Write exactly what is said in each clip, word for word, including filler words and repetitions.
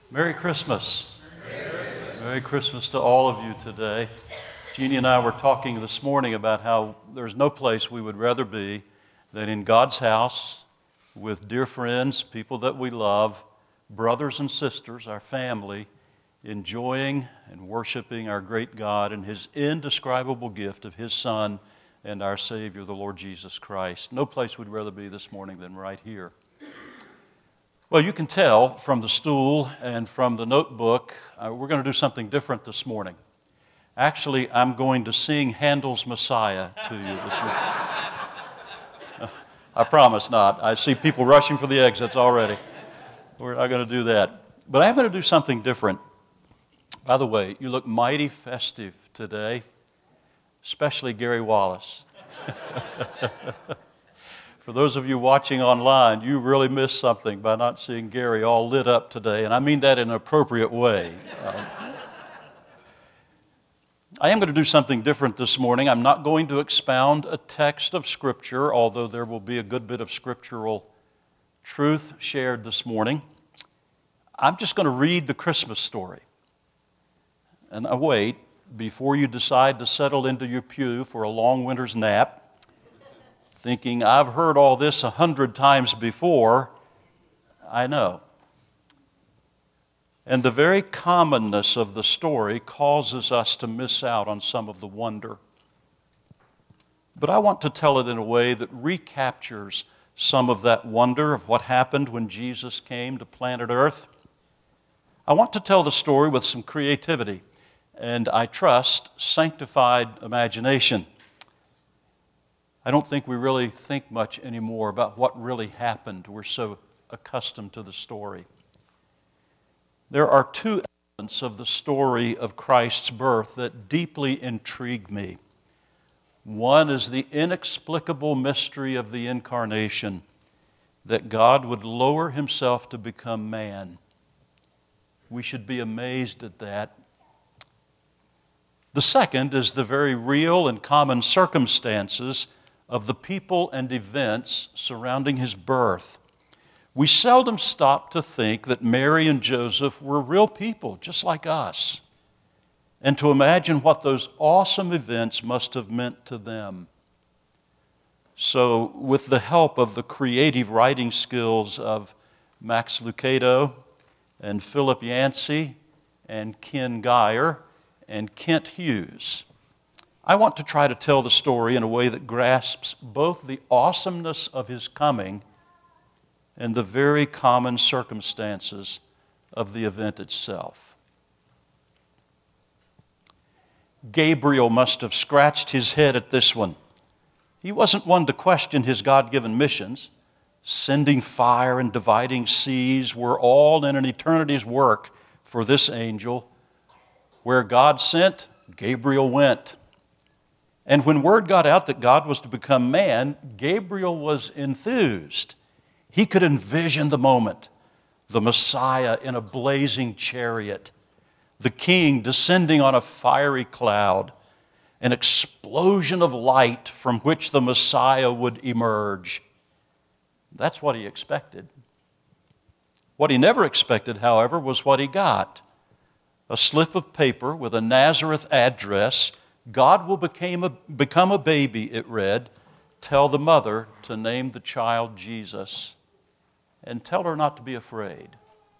Merry Christmas. Merry Christmas. Merry Christmas to all of you today. Jeannie and I were talking this morning about how there's no place we would rather be than in God's house with dear friends, people that we love, brothers and sisters, our family, enjoying and worshiping our great God and His indescribable gift of His Son and our Savior, the Lord Jesus Christ. No place we'd rather be this morning than right here. Well, you can tell from the stool and from the notebook, uh, we're going to do something different this morning. Actually, I'm going to sing Handel's Messiah to you this morning. uh, I promise not. I see people rushing for the exits already. We're not going to do that. But I'm going to do something different. By the way, you look mighty festive today, especially Gary Wallace. For those of you watching online, you really missed something by not seeing Gary all lit up today, and I mean that in an appropriate way. Um, I am going to do something different this morning. I'm not going to expound a text of Scripture, although there will be a good bit of scriptural truth shared this morning. I'm just going to read the Christmas story. And I wait, before you decide to settle into your pew for a long winter's nap, thinking, I've heard all this a hundred times before. I know. And the very commonness of the story causes us to miss out on some of the wonder. But I want to tell it in a way that recaptures some of that wonder of what happened when Jesus came to planet Earth. I want to tell the story with some creativity and, I trust, sanctified imagination. I don't think we really think much anymore about what really happened. We're so accustomed to the story. There are two elements of the story of Christ's birth that deeply intrigue me. One is the inexplicable mystery of the incarnation, that God would lower Himself to become man. We should be amazed at that. The second is the very real and common circumstances of the people and events surrounding His birth. We seldom stop to think that Mary and Joseph were real people, just like us, and to imagine what those awesome events must have meant to them. So, with the help of the creative writing skills of Max Lucado and Philip Yancey and Ken Geyer and Kent Hughes, I want to try to tell the story in a way that grasps both the awesomeness of His coming and the very common circumstances of the event itself. Gabriel must have scratched his head at this one. He wasn't one to question his God-given missions. Sending fire and dividing seas were all in an eternity's work for this angel. Where God sent, Gabriel went. And when word got out that God was to become man, Gabriel was enthused. He could envision the moment, the Messiah in a blazing chariot, the King descending on a fiery cloud, an explosion of light from which the Messiah would emerge. That's what he expected. What he never expected, however, was what he got. A slip of paper with a Nazareth address. God will become a, become a baby, it read. Tell the mother to name the child Jesus, and tell her not to be afraid.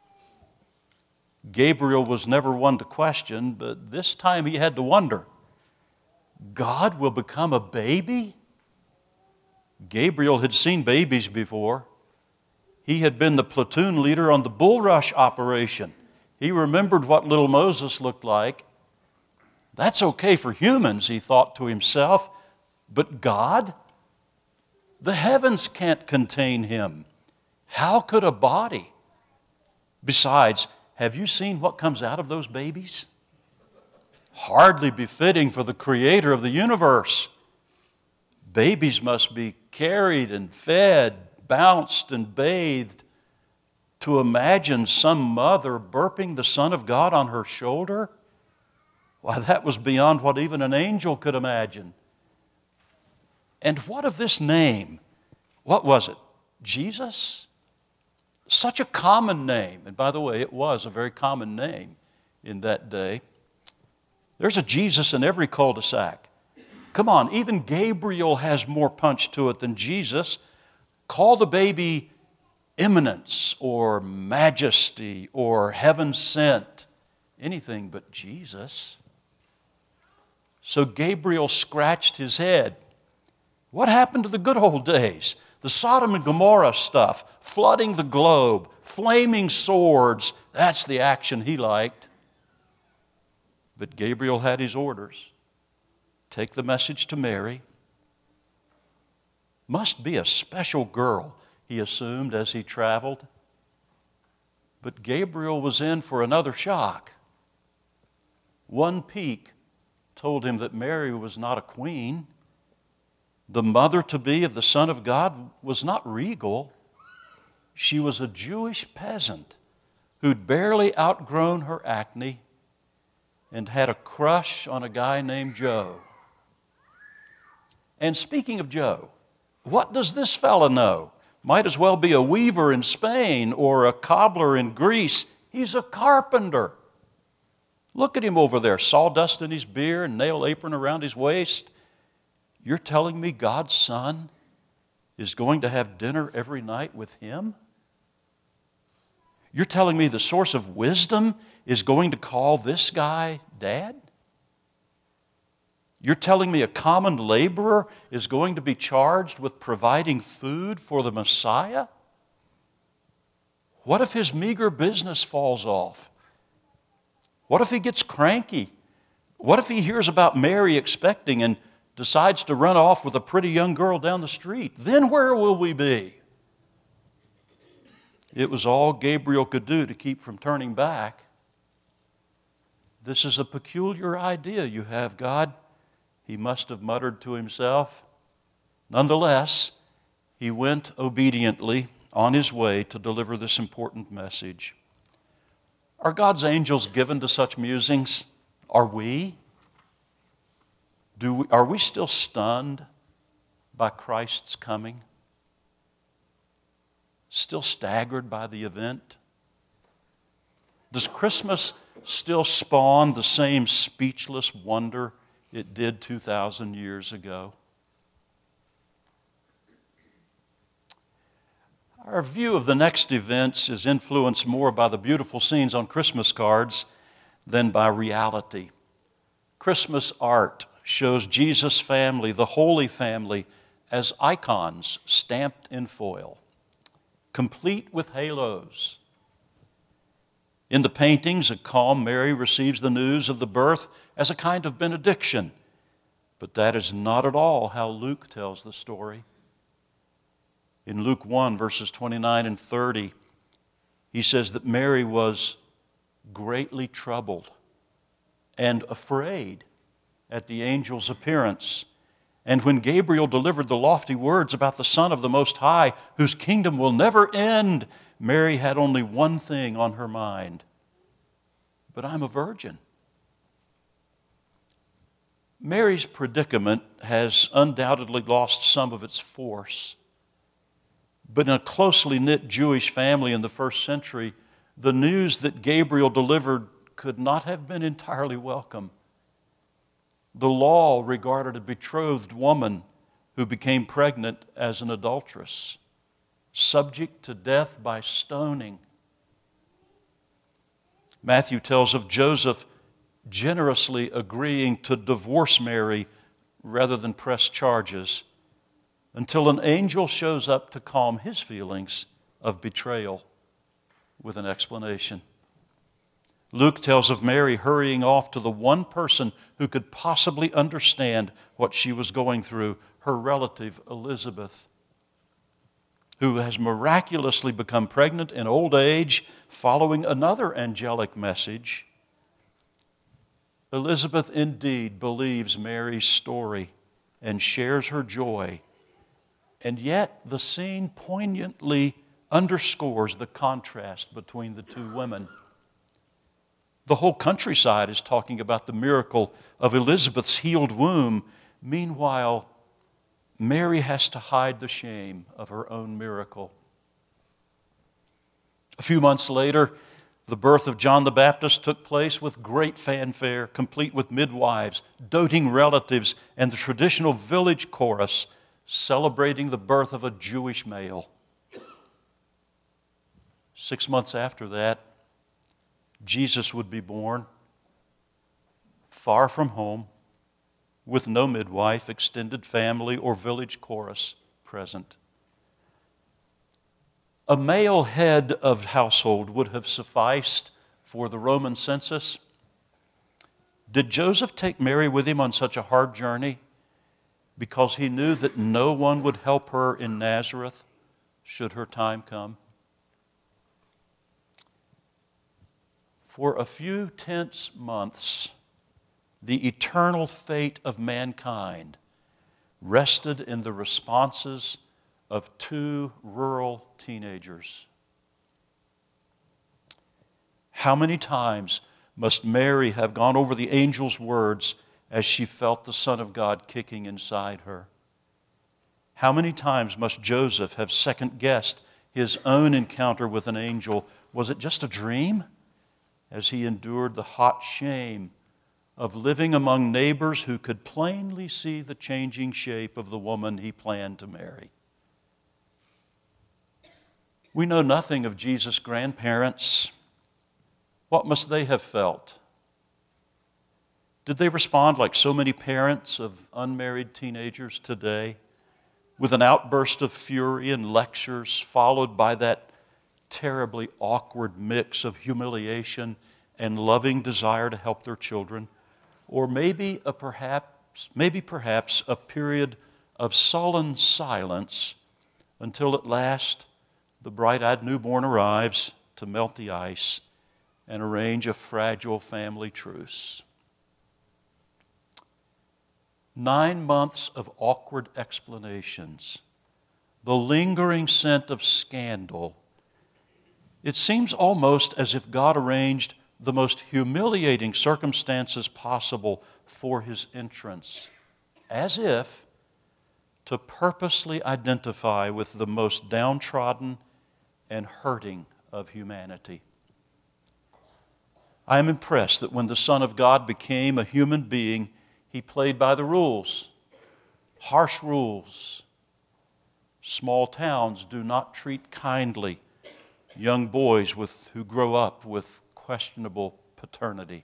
Gabriel was never one to question, but this time he had to wonder. God will become a baby? Gabriel had seen babies before. He had been the platoon leader on the bulrush operation. He remembered what little Moses looked like. That's okay for humans, he thought to himself, but God? The heavens can't contain Him. How could a body? Besides, have you seen what comes out of those babies? Hardly befitting for the Creator of the universe. Babies must be carried and fed, bounced and bathed. To imagine some mother burping the Son of God on her shoulder? Why, that was beyond what even an angel could imagine. And what of this name? What was it? Jesus? such a common name, and by the way, it was a very common name in that day. There's a Jesus in every cul-de-sac. Come on, even Gabriel has more punch to it than Jesus. Call the baby eminence or majesty or heaven sent, anything but Jesus. So Gabriel scratched his head. What happened to the good old days? The Sodom and Gomorrah stuff, flooding the globe, flaming swords, that's the action he liked. But Gabriel had his orders. Take the message to Mary. Must be a special girl, he assumed as he traveled. But Gabriel was in for another shock. One peek told him that Mary was not a queen. The mother-to-be of the Son of God was not regal. She was a Jewish peasant who'd barely outgrown her acne and had a crush on a guy named Joe. And speaking of Joe, what does this fella know? Might as well be a weaver in Spain or a cobbler in Greece. He's a carpenter. Look at him over there, sawdust in his beard, nail apron around his waist. You're telling me God's Son is going to have dinner every night with him? You're telling me the source of wisdom is going to call this guy Dad? You're telling me a common laborer is going to be charged with providing food for the Messiah? What if his meager business falls off? What if he gets cranky? What if he hears about Mary expecting and decides to run off with a pretty young girl down the street? Then where will we be? It was all Gabriel could do to keep from turning back. This is a peculiar idea you have, God, he must have muttered to himself. Nonetheless, he went obediently on his way to deliver this important message. Are God's angels given to such musings? Are we? Do we, are we still stunned by Christ's coming? Still staggered by the event? Does Christmas still spawn the same speechless wonder it did two thousand years ago? Our view of the next events is influenced more by the beautiful scenes on Christmas cards than by reality. Christmas art shows Jesus' family, the Holy Family, as icons stamped in foil, complete with halos. In the paintings, a calm Mary receives the news of the birth as a kind of benediction. But that is not at all how Luke tells the story. In Luke one, verses twenty-nine and thirty, he says that Mary was greatly troubled and afraid at the angel's appearance. And when Gabriel delivered the lofty words about the Son of the Most High, whose kingdom will never end, Mary had only one thing on her mind: but I'm a virgin. Mary's predicament has undoubtedly lost some of its force. But in a closely knit Jewish family in the first century, the news that Gabriel delivered could not have been entirely welcome. The law regarded a betrothed woman who became pregnant as an adulteress, subject to death by stoning. Matthew tells of Joseph generously agreeing to divorce Mary rather than press charges, until an angel shows up to calm his feelings of betrayal with an explanation. Luke tells of Mary hurrying off to the one person who could possibly understand what she was going through, her relative Elizabeth, who has miraculously become pregnant in old age following another angelic message. Elizabeth indeed believes Mary's story and shares her joy. And yet the scene poignantly underscores the contrast between the two women. The whole countryside is talking about the miracle of Elizabeth's healed womb. Meanwhile, Mary has to hide the shame of her own miracle. A few months later, the birth of John the Baptist took place with great fanfare, complete with midwives, doting relatives, and the traditional village chorus celebrating the birth of a Jewish male. Six months after that, Jesus would be born, far from home, with no midwife, extended family, or village chorus present. A male head of household would have sufficed for the Roman census. Did Joseph take Mary with him on such a hard journey because he knew that no one would help her in Nazareth should her time come? For a few tense months, the eternal fate of mankind rested in the responses of two rural teenagers. How many times must Mary have gone over the angel's words as she felt the Son of God kicking inside her? How many times must Joseph have second-guessed his own encounter with an angel? Was it just a dream? As he endured the hot shame of living among neighbors who could plainly see the changing shape of the woman he planned to marry. We know nothing of Jesus' grandparents. What must they have felt? Did they respond like so many parents of unmarried teenagers today, with an outburst of fury and lectures followed by that terribly awkward mix of humiliation and loving desire to help their children? Or maybe a perhaps, maybe perhaps a period of sullen silence until at last the bright-eyed newborn arrives to melt the ice and arrange a fragile family truce. Nine months of awkward explanations, the lingering scent of scandal. It seems almost as if God arranged the most humiliating circumstances possible for his entrance, as if to purposely identify with the most downtrodden and hurting of humanity. I am impressed that when the Son of God became a human being, he played by the rules, harsh rules. Small towns do not treat kindly young boys with, who grow up with questionable paternity.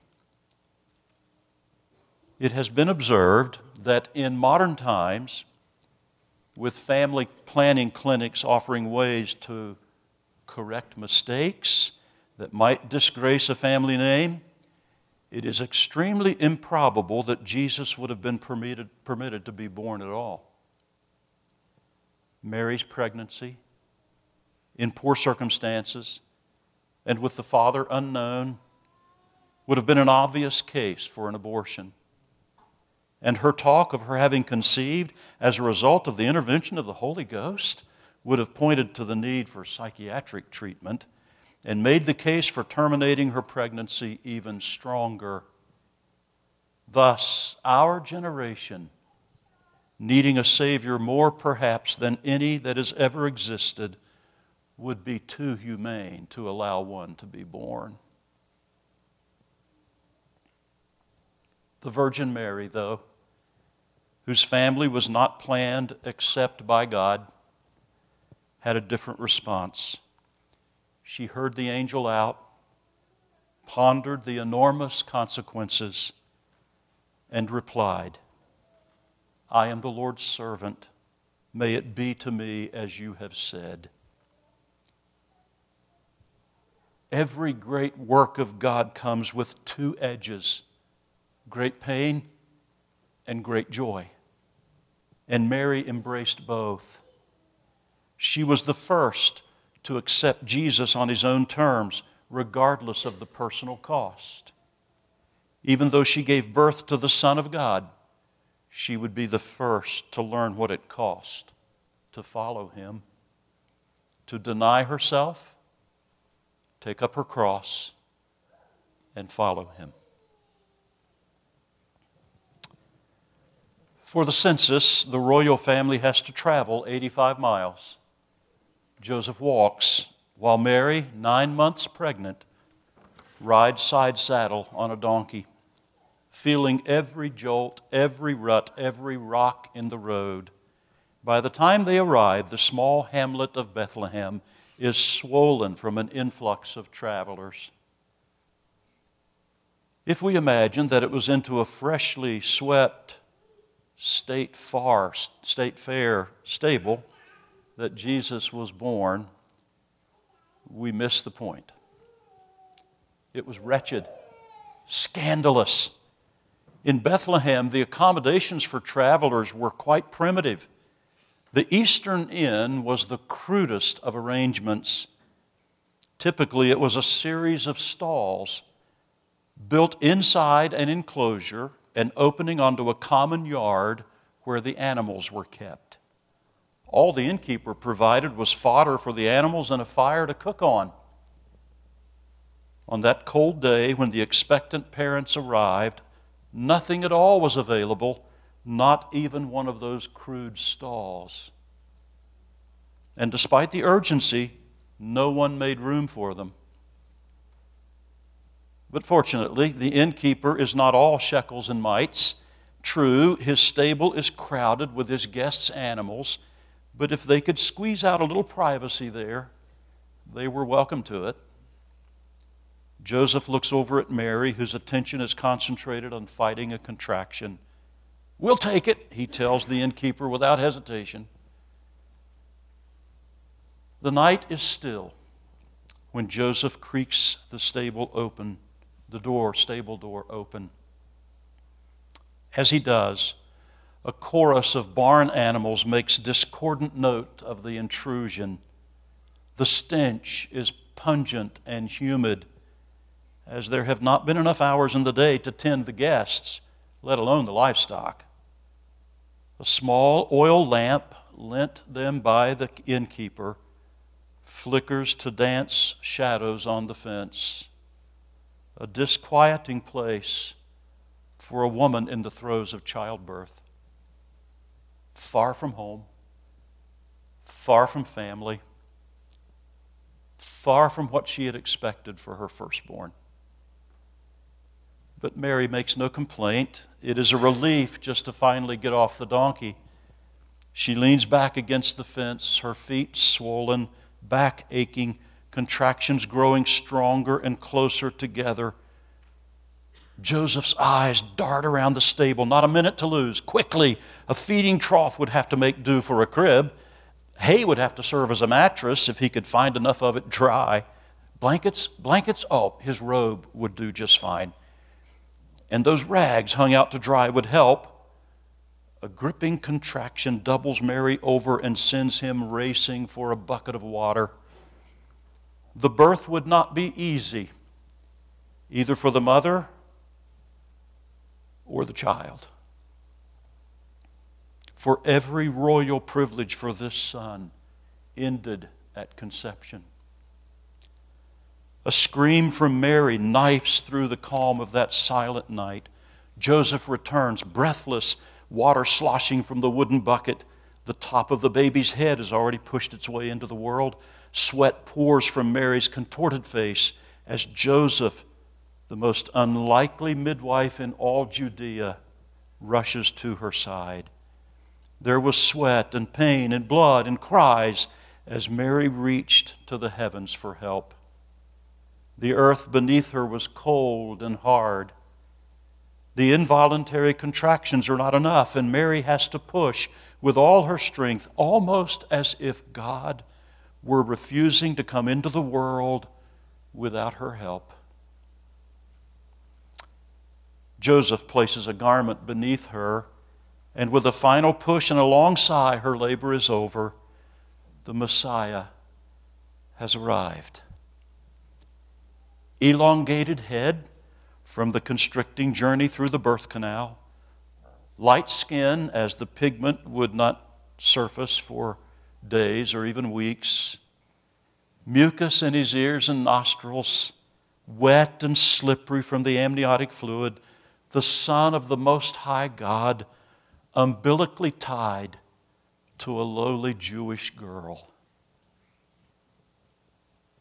It has been observed that in modern times, with family planning clinics offering ways to correct mistakes that might disgrace a family name, it is extremely improbable that Jesus would have been permitted, permitted to be born at all. Mary's pregnancy, in poor circumstances, and with the father unknown, would have been an obvious case for an abortion. And her talk of her having conceived as a result of the intervention of the Holy Ghost would have pointed to the need for psychiatric treatment and made the case for terminating her pregnancy even stronger. Thus, our generation, needing a Savior more perhaps than any that has ever existed, would be too humane to allow one to be born. The Virgin Mary, though, whose family was not planned except by God, had a different response. She heard the angel out, pondered the enormous consequences, and replied, "I am the Lord's servant. May it be to me as you have said." Every great work of God comes with two edges, great pain and great joy. And Mary embraced both. She was the first to accept Jesus on his own terms, regardless of the personal cost. Even though she gave birth to the Son of God, she would be the first to learn what it cost to follow him, to deny herself, take up her cross, and follow him. For the census, the royal family has to travel eighty-five miles. Joseph walks while Mary, nine months pregnant, rides side saddle on a donkey, feeling every jolt, every rut, every rock in the road. By the time they arrive, the small hamlet of Bethlehem is swollen from an influx of travelers. If we imagine that it was into a freshly swept state far, state fair stable that Jesus was born, we miss the point. It was wretched, scandalous. In Bethlehem, the accommodations for travelers were quite primitive. The Eastern Inn was the crudest of arrangements. Typically, it was a series of stalls built inside an enclosure and opening onto a common yard where the animals were kept. All the innkeeper provided was fodder for the animals and a fire to cook on. On that cold day when the expectant parents arrived, nothing at all was available, not even one of those crude stalls. And despite the urgency, no one made room for them. But fortunately, the innkeeper is not all shekels and mites. True, his stable is crowded with his guests' animals, but if they could squeeze out a little privacy there, they were welcome to it. Joseph looks over at Mary, whose attention is concentrated on fighting a contraction. "We'll take it," he tells the innkeeper without hesitation. The night is still when Joseph creaks the stable open, the door, stable door open. As he does, a chorus of barn animals makes discordant note of the intrusion. The stench is pungent and humid, as there have not been enough hours in the day to tend the guests, let alone the livestock. A small oil lamp lent them by the innkeeper flickers to dance shadows on the fence, a disquieting place for a woman in the throes of childbirth, far from home, far from family, far from what she had expected for her firstborn. But Mary makes no complaint. It is a relief just to finally get off the donkey. She leans back against the fence, her feet swollen, back aching, contractions growing stronger and closer together. Joseph's eyes dart around the stable, not a minute to lose. Quickly, a feeding trough would have to make do for a crib. Hay would have to serve as a mattress if he could find enough of it dry. Blankets, blankets, oh, his robe would do just fine. And those rags hung out to dry would help. A gripping contraction doubles Mary over and sends him racing for a bucket of water. The birth would not be easy, either for the mother or the child. For every royal privilege for this son ended at conception. A scream from Mary knifes through the calm of that silent night. Joseph returns, breathless, water sloshing from the wooden bucket. The top of the baby's head has already pushed its way into the world. Sweat pours from Mary's contorted face as Joseph, the most unlikely midwife in all Judea, rushes to her side. There was sweat and pain and blood and cries as Mary reached to the heavens for help. The earth beneath her was cold and hard. The involuntary contractions are not enough, and Mary has to push with all her strength, almost as if God were refusing to come into the world without her help. Joseph places a garment beneath her, and with a final push and a long sigh, her labor is over. The Messiah has arrived. Elongated head from the constricting journey through the birth canal, light skin as the pigment would not surface for days or even weeks, mucus in his ears and nostrils, wet and slippery from the amniotic fluid, the Son of the Most High God, umbilically tied to a lowly Jewish girl.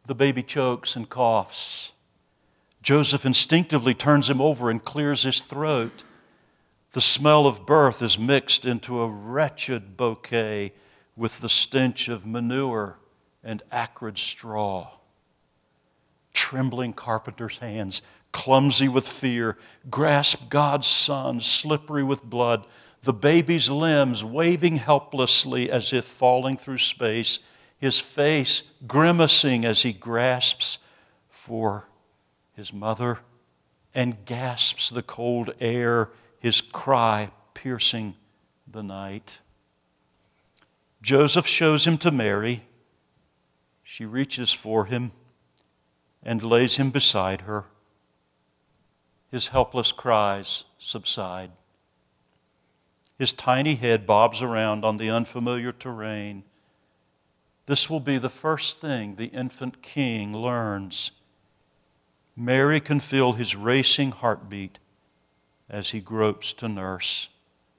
The baby chokes and coughs. Joseph instinctively turns him over and clears his throat. The smell of birth is mixed into a wretched bouquet with the stench of manure and acrid straw. Trembling carpenter's hands, clumsy with fear, grasp God's Son, slippery with blood, the baby's limbs waving helplessly as if falling through space, his face grimacing as he grasps for his mother and gasps the cold air, his cry piercing the night. Joseph shows him to Mary. She reaches for him and lays him beside her. His helpless cries subside. His tiny head bobs around on the unfamiliar terrain. This will be the first thing the infant king learns. Mary can feel his racing heartbeat as he gropes to nurse.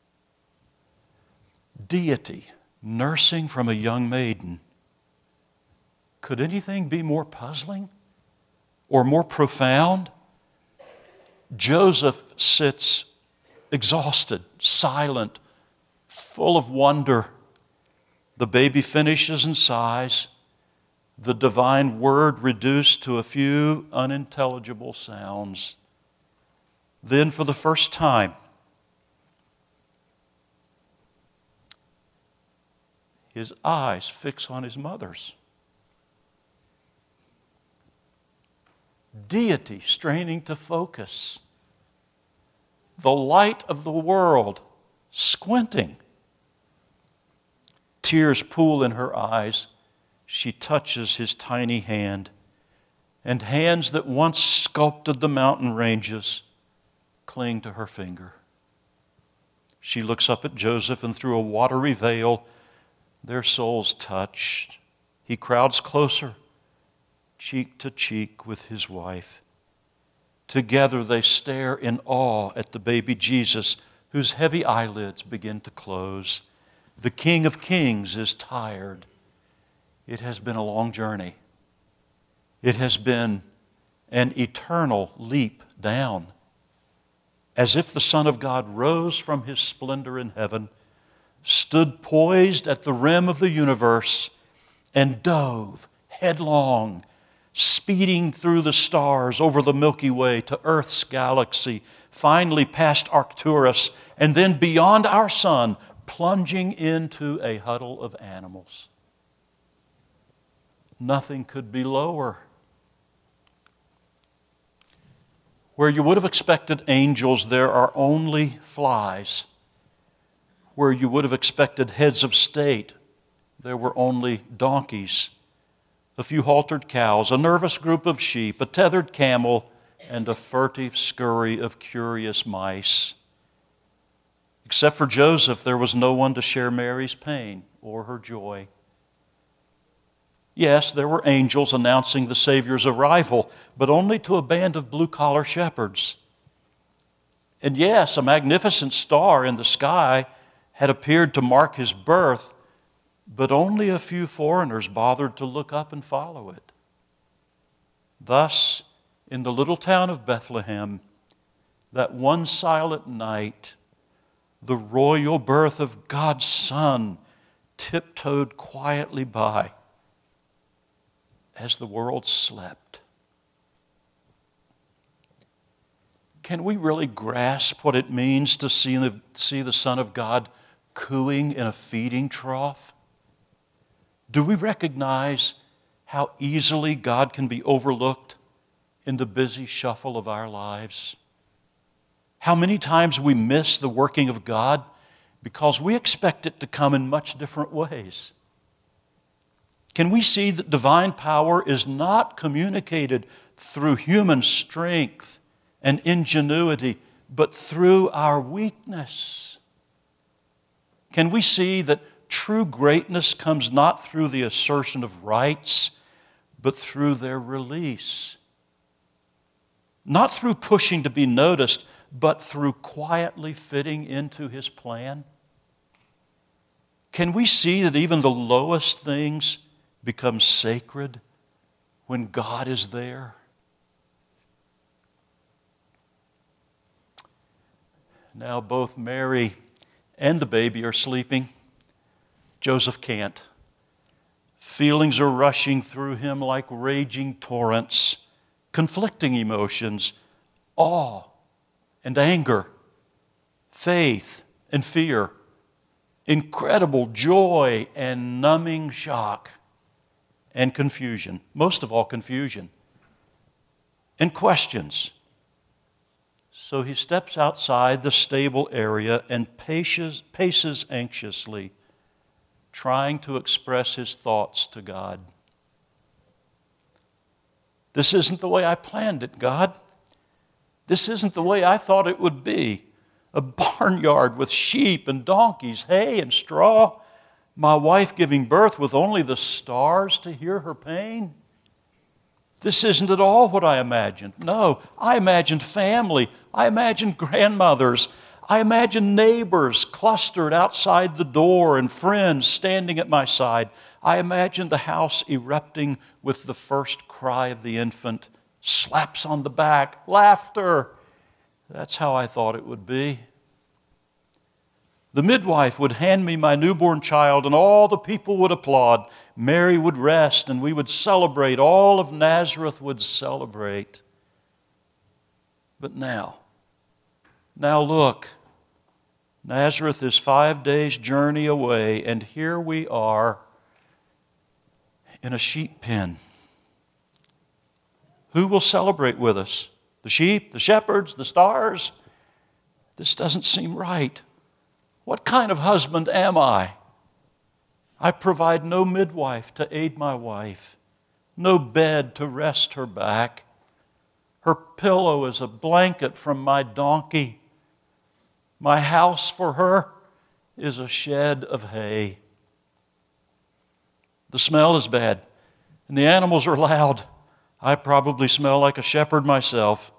Deity nursing from a young maiden. Could anything be more puzzling or more profound? Joseph sits exhausted, silent, full of wonder. The baby finishes and sighs, the divine word reduced to a few unintelligible sounds. Then, for the first time, his eyes fix on his mother's. Deity straining to focus. The light of the world squinting. Tears pool in her eyes. She touches his tiny hand, and hands that once sculpted the mountain ranges cling to her finger. She looks up at Joseph, and through a watery veil, their souls touch. He crowds closer, cheek to cheek with his wife. Together they stare in awe at the baby Jesus, whose heavy eyelids begin to close. The King of Kings is tired. It has been a long journey. It has been an eternal leap down. As if the Son of God rose from his splendor in heaven, stood poised at the rim of the universe, and dove headlong, speeding through the stars over the Milky Way to Earth's galaxy, finally past Arcturus, and then beyond our sun, plunging into a huddle of animals. Nothing could be lower. Where you would have expected angels, there are only flies. Where you would have expected heads of state, there were only donkeys, a few haltered cows, a nervous group of sheep, a tethered camel, and a furtive scurry of curious mice. Except for Joseph, there was no one to share Mary's pain or her joy. Yes, there were angels announcing the Savior's arrival, but only to a band of blue-collar shepherds. And yes, a magnificent star in the sky had appeared to mark his birth, but only a few foreigners bothered to look up and follow it. Thus, in the little town of Bethlehem, that one silent night, the royal birth of God's Son tiptoed quietly by as the world slept. Can we really grasp what it means to see the, see the Son of God cooing in a feeding trough? Do we recognize how easily God can be overlooked in the busy shuffle of our lives? How many times we miss the working of God because we expect it to come in much different ways? Can we see that divine power is not communicated through human strength and ingenuity, but through our weakness? Can we see that true greatness comes not through the assertion of rights, but through their release? Not through pushing to be noticed, but through quietly fitting into His plan? Can we see that even the lowest things become sacred when God is there? Now both Mary and the baby are sleeping. Joseph can't. Feelings are rushing through him like raging torrents, conflicting emotions, awe and anger, faith and fear, incredible joy and numbing shock, and confusion, most of all confusion, and questions. So he steps outside the stable area and paces, paces anxiously, trying to express his thoughts to God. This isn't the way I planned it, God. This isn't the way I thought it would be. A barnyard with sheep and donkeys, hay and straw. My wife giving birth with only the stars to hear her pain. This isn't at all what I imagined. No, I imagined family. I imagined grandmothers. I imagined neighbors clustered outside the door and friends standing at my side. I imagined the house erupting with the first cry of the infant, slaps on the back, laughter. That's how I thought it would be. The midwife would hand me my newborn child, and all the people would applaud. Mary would rest, and we would celebrate. All of Nazareth would celebrate. But now, now look, Nazareth is five days' journey away, and here we are in a sheep pen. Who will celebrate with us? The sheep, the shepherds, the stars? This doesn't seem right. What kind of husband am I? I provide no midwife to aid my wife, no bed to rest her back. Her pillow is a blanket from my donkey. My house for her is a shed of hay. The smell is bad, and the animals are loud. I probably smell like a shepherd myself.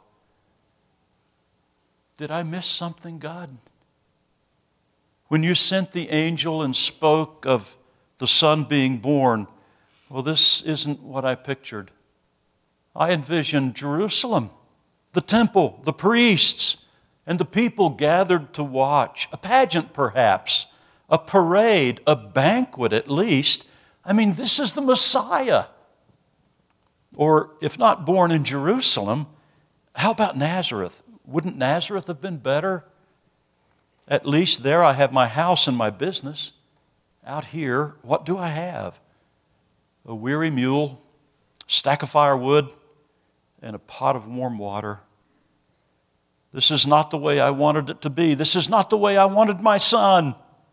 Did I miss something, God? When you sent the angel and spoke of the son being born, well, this isn't what I pictured. I envisioned Jerusalem, the temple, the priests, and the people gathered to watch. A pageant, perhaps, a parade, a banquet at least. I mean, this is the Messiah. Or if not born in Jerusalem, how about Nazareth? Wouldn't Nazareth have been better? At least there I have my house and my business. Out here, what do I have? A weary mule, stack of firewood, and a pot of warm water. This is not the way I wanted it to be. This is not the way I wanted my son.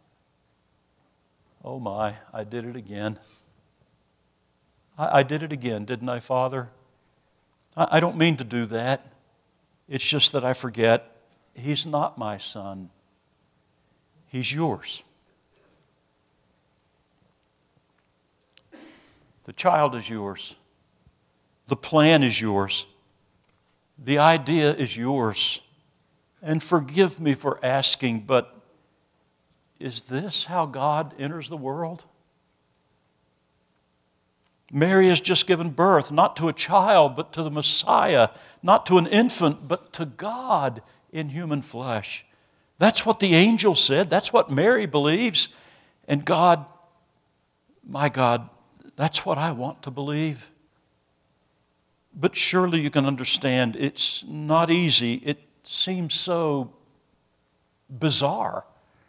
Oh my, I did it again. I, I did it again, didn't I, Father? I, I don't mean to do that. It's just that I forget he's not my son. He's yours. The child is yours. The plan is yours. The idea is yours. And forgive me for asking, but is this how God enters the world? Mary has just given birth, not to a child, but to the Messiah, not to an infant, but to God in human flesh. That's what the angel said. That's what Mary believes. And God, my God, that's what I want to believe. But surely you can understand it's not easy. It seems so bizarre.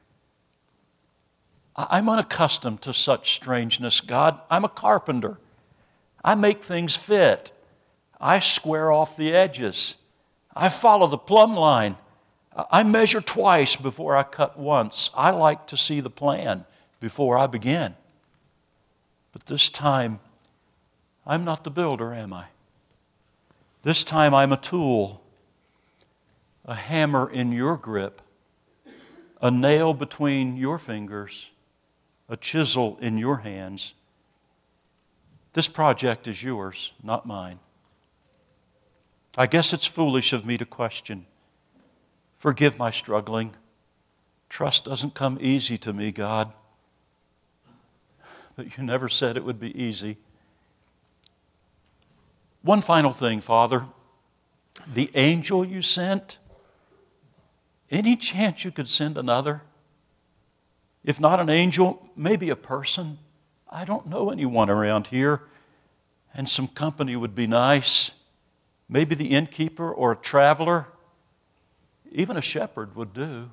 I'm unaccustomed to such strangeness, God. I'm a carpenter. I make things fit. I square off the edges. I follow the plumb line. I measure twice before I cut once. I like to see the plan before I begin. But this time, I'm not the builder, am I? This time I'm a tool, a hammer in your grip, a nail between your fingers, a chisel in your hands. This project is yours, not mine. I guess it's foolish of me to question. Forgive my struggling. Trust doesn't come easy to me, God. But you never said it would be easy. One final thing, Father. The angel you sent, any chance you could send another? If not an angel, maybe a person. I don't know anyone around here, and some company would be nice. Maybe the innkeeper or a traveler. Even a shepherd would do.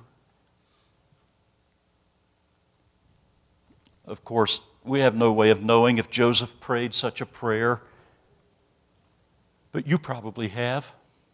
Of course, we have no way of knowing if Joseph prayed such a prayer, but you probably have.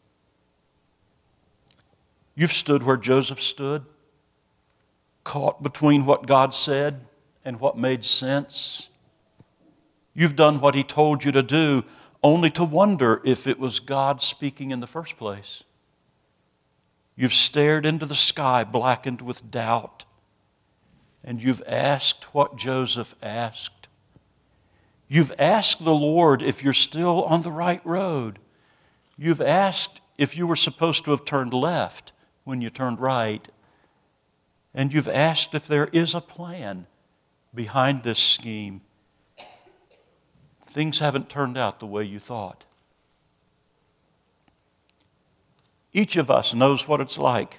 You've stood where Joseph stood, caught between what God said and what made sense. You've done what He told you to do, only to wonder if it was God speaking in the first place. You've stared into the sky blackened with doubt, and you've asked what Joseph asked. You've asked the Lord if you're still on the right road. You've asked if you were supposed to have turned left when you turned right. And you've asked if there is a plan behind this scheme. Things haven't turned out the way you thought. Each of us knows what it's like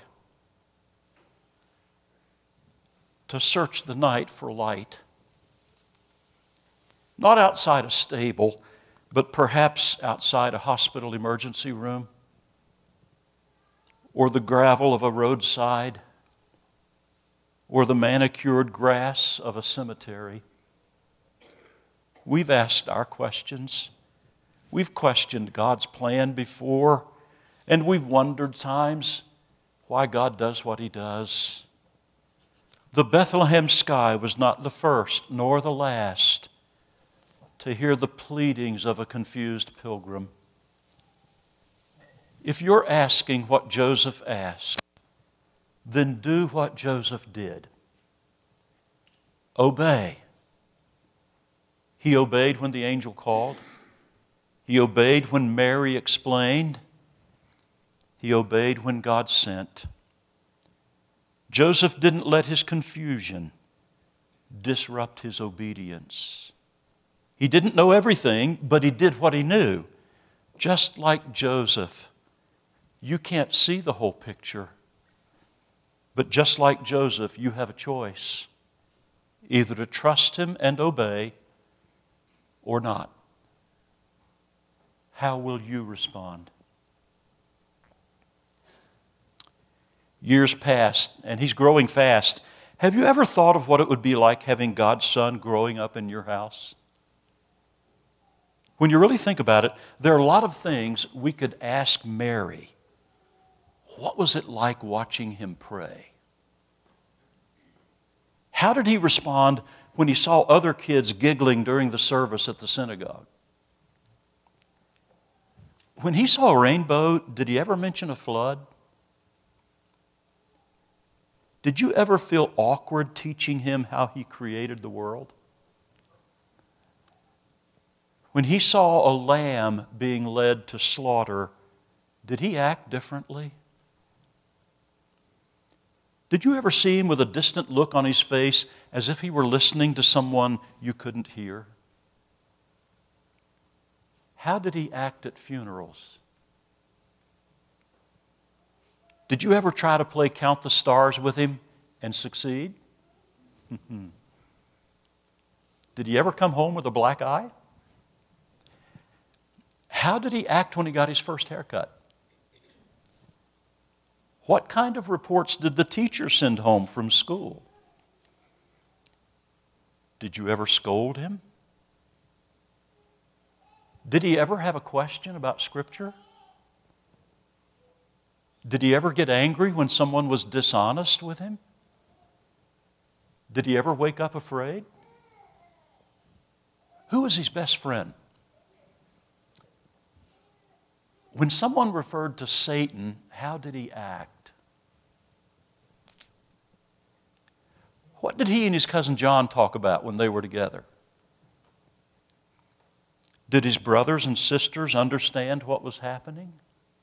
to search the night for light. Not outside a stable, but perhaps outside a hospital emergency room or the gravel of a roadside or the manicured grass of a cemetery. We've asked our questions. We've questioned God's plan before, and we've wondered times why God does what He does. The Bethlehem sky was not the first nor the last to hear the pleadings of a confused pilgrim. If you're asking what Joseph asked, then do what Joseph did. Obey. He obeyed when the angel called. He obeyed when Mary explained. He obeyed when God sent. Joseph didn't let his confusion disrupt his obedience. He didn't know everything, but he did what he knew. Just like Joseph, you can't see the whole picture. But just like Joseph, you have a choice. Either to trust Him and obey or not. How will you respond? Years passed, and he's growing fast. Have you ever thought of what it would be like having God's Son growing up in your house? When you really think about it, there are a lot of things we could ask Mary. What was it like watching Him pray? How did He respond when He saw other kids giggling during the service at the synagogue? When He saw a rainbow, did He ever mention a flood? Did you ever feel awkward teaching Him how He created the world? When He saw a lamb being led to slaughter, did He act differently? Did you ever see Him with a distant look on His face as if He were listening to someone you couldn't hear? How did He act at funerals? Did you ever try to play Count the Stars with Him and succeed? Did He ever come home with a black eye? How did He act when He got His first haircut? What kind of reports did the teacher send home from school? Did you ever scold Him? Did He ever have a question about Scripture? Did He ever get angry when someone was dishonest with Him? Did He ever wake up afraid? Who was His best friend? When someone referred to Satan, how did He act? What did He and His cousin John talk about when they were together? Did His brothers and sisters understand what was happening?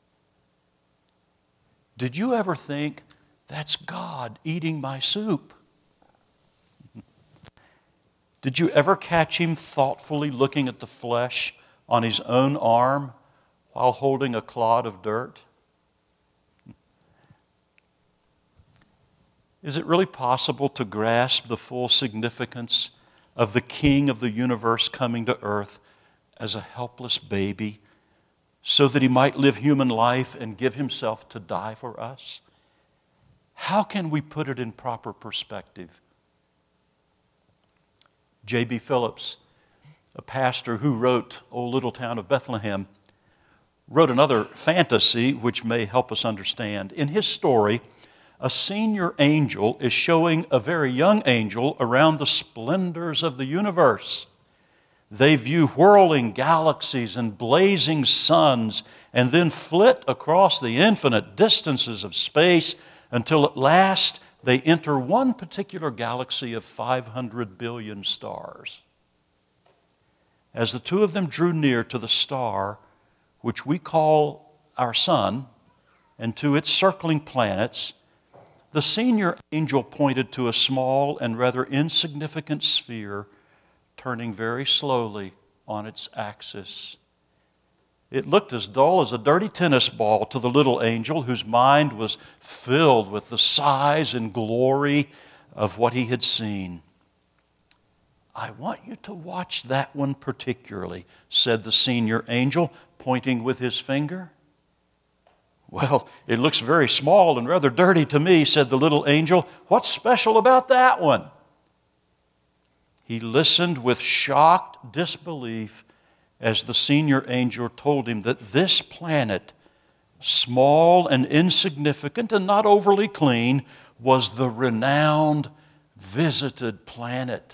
Did you ever think, that's God eating my soup? Did you ever catch Him thoughtfully looking at the flesh on his own arm while holding a clod of dirt? Is it really possible to grasp the full significance of the King of the universe coming to earth as a helpless baby so that he might live human life and give himself to die for us? How can we put it in proper perspective? J B Phillips, a pastor who wrote O Little Town of Bethlehem, wrote another fantasy which may help us understand. In his story, a senior angel is showing a very young angel around the splendors of the universe. They view whirling galaxies and blazing suns and then flit across the infinite distances of space until at last they enter one particular galaxy of five hundred billion stars. As the two of them drew near to the star, which we call our sun, and to its circling planets, the senior angel pointed to a small and rather insignificant sphere turning very slowly on its axis. It looked as dull as a dirty tennis ball to the little angel, whose mind was filled with the size and glory of what he had seen. "I want you to watch that one particularly," said the senior angel, pointing with his finger. "Well, it looks very small and rather dirty to me," said the little angel. "What's special about that one?" He listened with shocked disbelief as the senior angel told him that this planet, small and insignificant and not overly clean, was the renowned visited planet.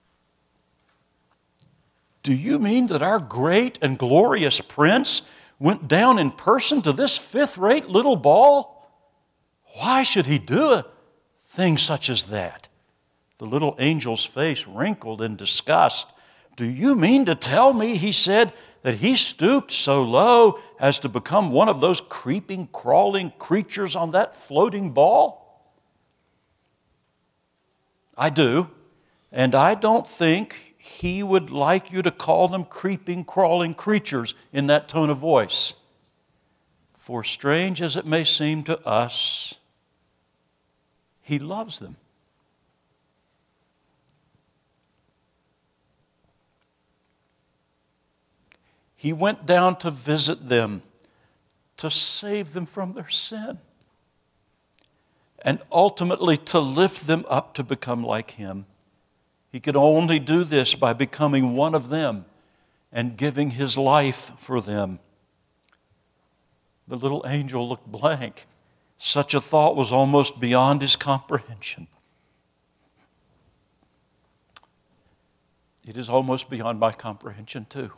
"Do you mean that our great and glorious prince went down in person to this fifth-rate little ball? Why should he do a thing such as that?" The little angel's face wrinkled in disgust. "Do you mean to tell me," he said, "that he stooped so low as to become one of those creeping, crawling creatures on that floating ball?" "I do, and I don't think he would like you to call them creeping, crawling creatures in that tone of voice. For strange as it may seem to us, he loves them." He went down to visit them, to save them from their sin, and ultimately to lift them up to become like him. He could only do this by becoming one of them and giving his life for them. The little angel looked blank. Such a thought was almost beyond his comprehension. It is almost beyond my comprehension too.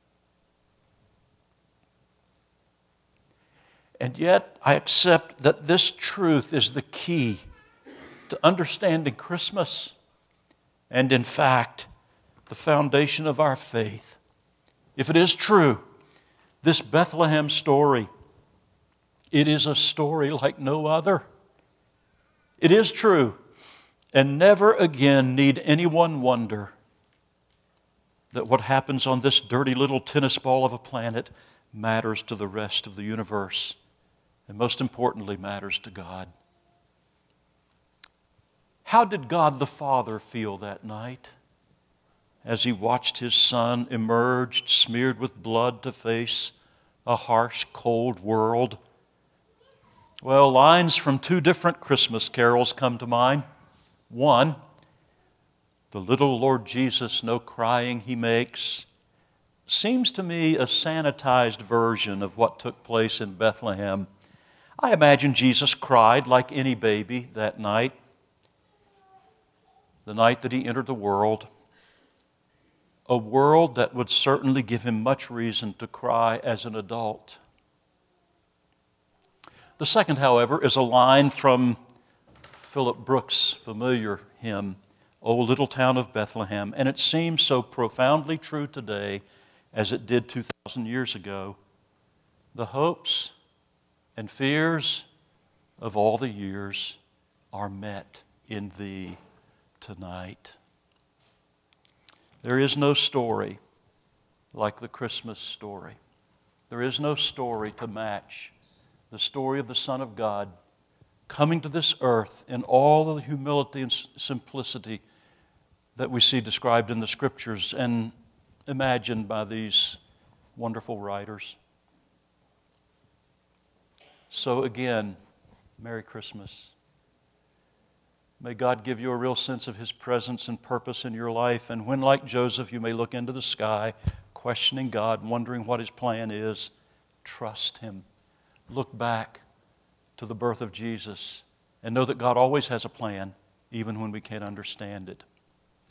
And yet, I accept that this truth is the key to understanding Christmas and, in fact, the foundation of our faith. If it is true, this Bethlehem story, it is a story like no other. It is true, and never again need anyone wonder that what happens on this dirty little tennis ball of a planet matters to the rest of the universe. And most importantly, matters to God. How did God the Father feel that night as he watched his Son emerge, smeared with blood, to face a harsh, cold world? Well, lines from two different Christmas carols come to mind. One, "The little Lord Jesus, no crying he makes," seems to me a sanitized version of what took place in Bethlehem. I imagine Jesus cried like any baby that night, the night that he entered the world, a world that would certainly give him much reason to cry as an adult. The second, however, is a line from Philip Brooks' familiar hymn, "O Little Town of Bethlehem," and it seems so profoundly true today as it did two thousand years ago. The hopes and fears of all the years are met in thee tonight. There is no story like the Christmas story. There is no story to match the story of the Son of God coming to this earth in all of the humility and simplicity that we see described in the Scriptures and imagined by these wonderful writers. So again, Merry Christmas. May God give you a real sense of His presence and purpose in your life. And when, like Joseph, you may look into the sky, questioning God, wondering what His plan is, trust Him. Look back to the birth of Jesus and know that God always has a plan, even when we can't understand it.